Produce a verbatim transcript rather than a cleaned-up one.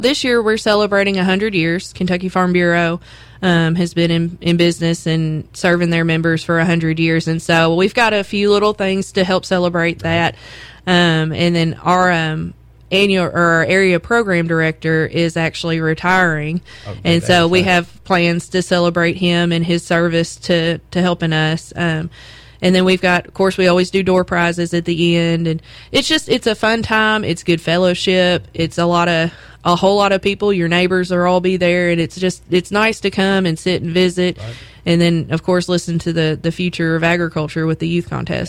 this year we're celebrating one hundred years. Kentucky Farm Bureau um, has been in, in business and serving their members for one hundred years. And so we've got a few little things to help celebrate that. Um, and then our um, annual or our area program director is actually retiring. Okay, and so we right. have plans to celebrate him and his service to, to helping us. Um, and then we've got, of course, we always do door prizes at the end. And it's just, it's a fun time. It's good fellowship. It's a lot of, a whole lot of people. Your neighbors will all be there. And it's just, it's nice to come and sit and visit. Right. And then, of course, listen to the, the future of agriculture with the youth contest.